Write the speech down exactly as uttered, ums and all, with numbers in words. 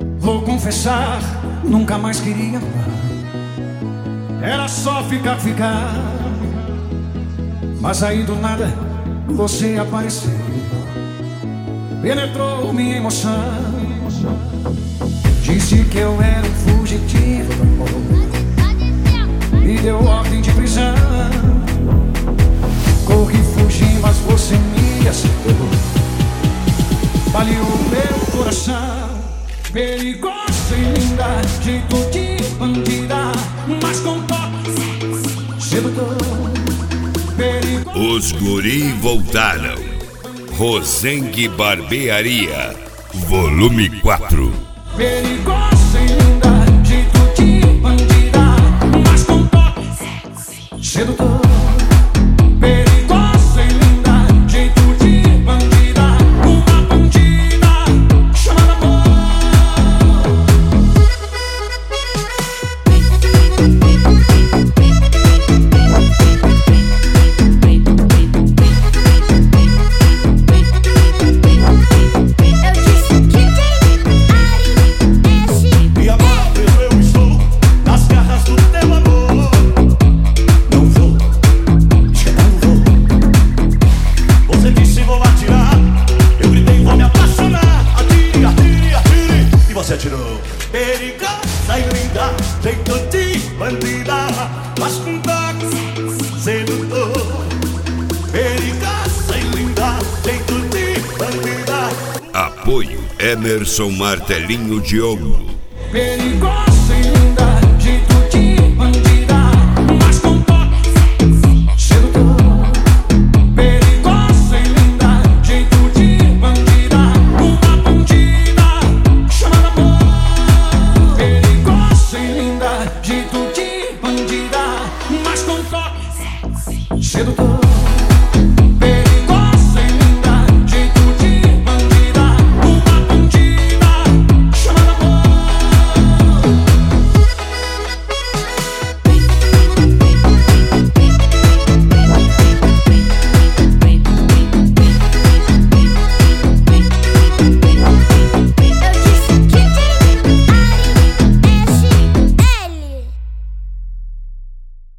Vou confessar, nunca mais queria amar. Era só ficar, ficar. Mas aí do nada você apareceu, penetrou minha emoção. Disse que eu era um fugitivo do amor, me deu ordem de prisão. Corri, fugi, mas você me acertou, baleou meu coração. Perigosa e linda, jeito de bandida, mas com toque sedutor. Perigosa. Os guri voltaram. Rosengue Barbearia, volume quatro. Perigosa e linda, jeito de bandida, mas com toque sedutor. Perigosa e linda, jeito de bandida, uma bandida chamada amor. Você atirou. Perigosa e linda, jeito de bandida, mas com toque sedutor. Perigosa e linda, jeito de bandida. Apoio Emerson Martelinho de Ouro. Perigosa e linda, jeito de bandida, mas com toque sedutor. Perigosa e linda, jeito de bandida, uma bandida chamada amor. Perigosa e linda, jeito de bandida, mas com toque sedutor.